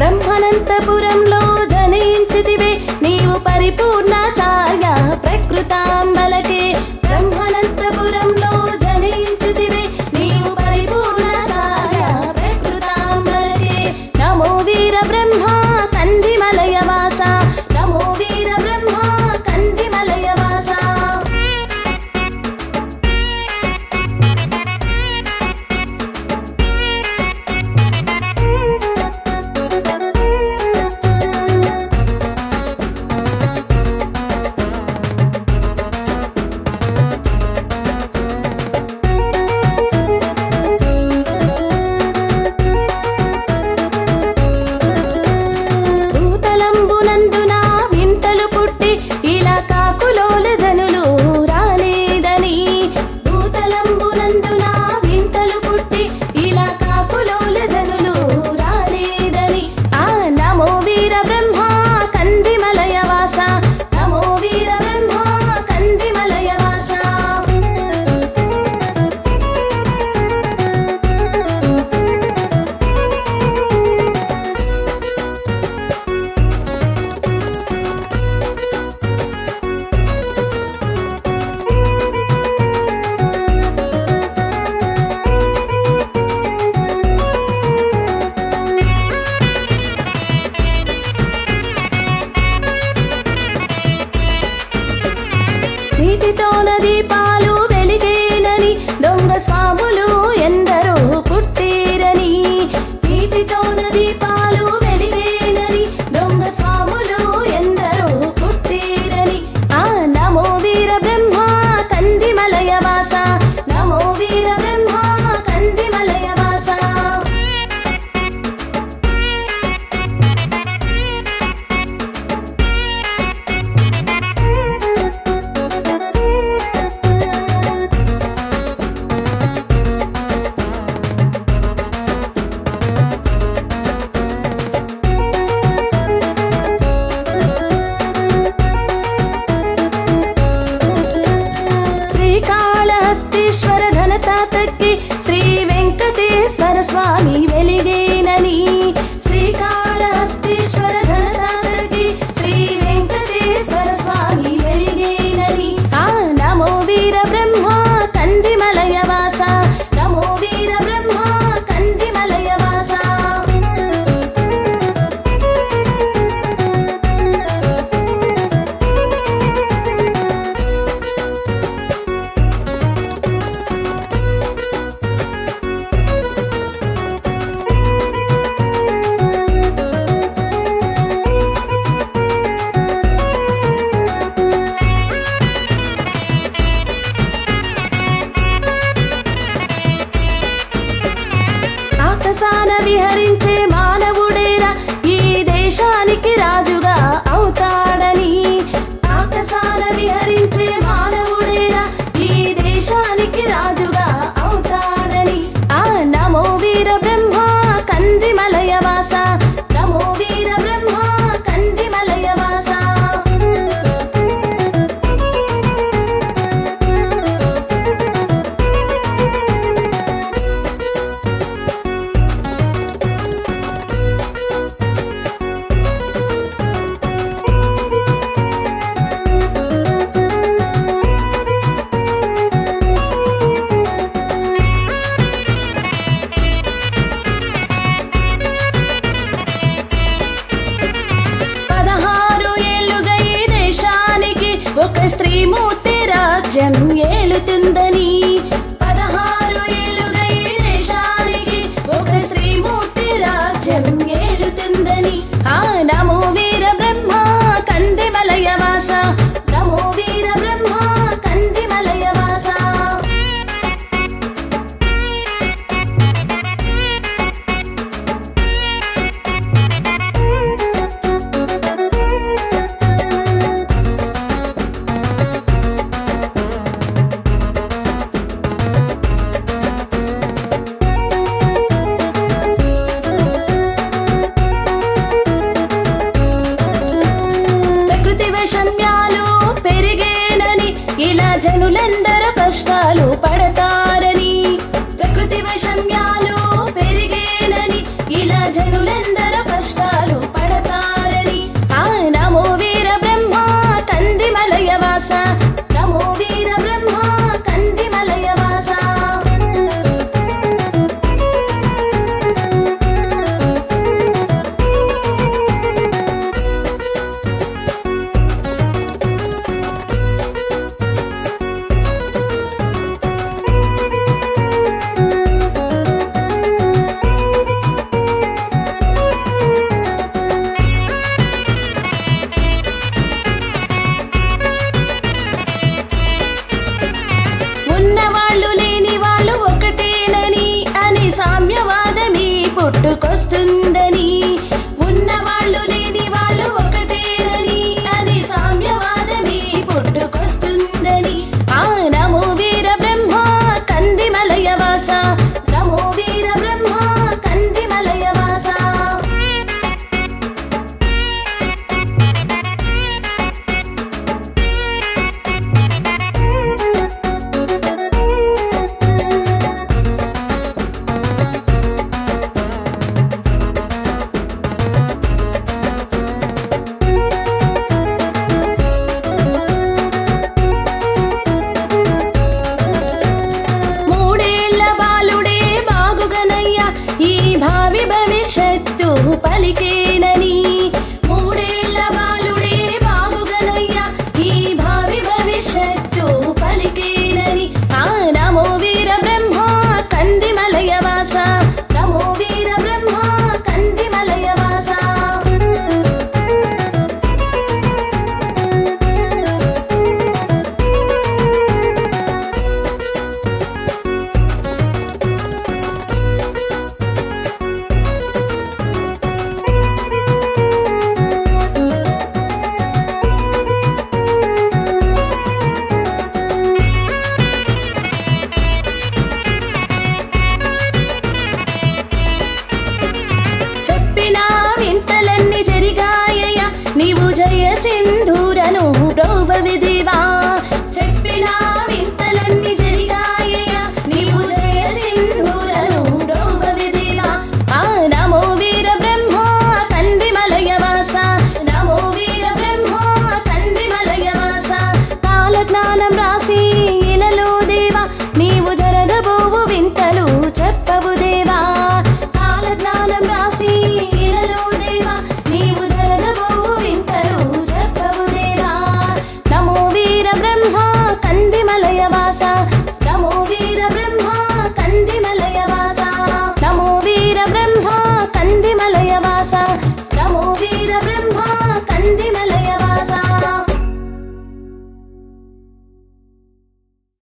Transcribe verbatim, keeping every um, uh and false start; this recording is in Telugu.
బ్రహ్మనంతపురంలో జనించితివే నీవు పరిపూర్ణాచార్య ప్రకృతాంబలకే బ్రహ్మనంతపురంలో జనించితివే నీవు పరిపూర్ణాచార్య ప్రకృతాంబలకే నమో వీర బ్రహ్మ కందిమలయ వాస నమో వీర బ్రహ్మ కందిమలయ వాస భూతలంబునందున వింతలు పుట్టి ఇలా కాకులోల జనులు రాలేదని భూతలంబునందున వింతలు పుట్టి ఇలా కాకులోల జనులు రాలేదని ఆ నమో వీర బ్రహ్మ కందిమలయ వాస నమో వీర బ్రహ్మ కందిమలయ వాస నీటితోన దీపాలు వెలిగేనని దొంగ స్వాములు ఎందరో పుట్టిరని నీటితోన దీపాలు వెలిగేనని దొంగ స్వాములు ఎందరో పుట్టిరని ఆ నమో వీర బ్రహ్మ కందిమలయ వాస నమో వీర బ్రహ్మ కందిమలయ వాస శ్రీకాళహస్తీశ్వర ఘనతాతకి శ్రీ వెంకటేశ్వర స్వామి వెలిగేనని శ్రీకాళహస్తీశ్వర ఘనతాతకి శ్రీ వెంకటేశ్వర స్వామి వెలిగేనని ఆ నమో వీర బ్రహ్మ కందిమలయ వాస నమో వీర బ్రహ్మ కందిమలయ వాస ఆకాశాన విహరించే మానవుడేరా ఈ దేశానికి రాజుగా అవుతాడని ఆకాశాన విహరించే మానవుడేరా ఈ దేశానికి రాజుగా అవుతాడని ఆ నమో వీర బ్రహ్మ కందిమలయ వాస నమో వీర బ్రహ్మ కందిమలయ వాస పదహారు ఏళ్లుగా ఈ దేశానికి ఒక స్త్రీమూర్తి రాజ్యం ఏలుతుందని పదహారు ఏళ్లుగా ఈ దేశానికి ఒక స్త్రీమూర్తి రాజ్యం ఏలుతుందని ఆ నమో వీర బ్రహ్మ కందిమలయ వాస నమో వీర బ్రహ్మ కందిమలయ వాస వైషమ్యాలు పెరిగేనని ఇలా జనులందరూ కష్టాలు పడతారని ప్రకృతి వైషమ్యాలు పెరిగేనని ఇలా జనులందరూ కష్టాలు పలికేనని మూడేళ్ల బాలుడే బాబుగనయ్యా ఈ భావి భవిష్యత్తు పలికేనని ఆ నమో వీర బ్రహ్మ కందిమలయ వాస నమో వీర బ్రహ్మ కందిమలయ వాస వింతలన్నీ జరిగాయ్యా నీవు జయ సింధూరను బ్రోవవిదివా చెప్పిన వింతలన్నీ జరిగాయ్యా నీవు జయ సింధూరను బ్రోవవిదివా ఆ నమో వీర బ్రహ్మ కందిమలయ వాస నమో వీర బ్రహ్మ కందిమలయ వాస కాల జ్ఞానం రాసి ఇలలో దేవా నీవు జరగబోవు వింతలు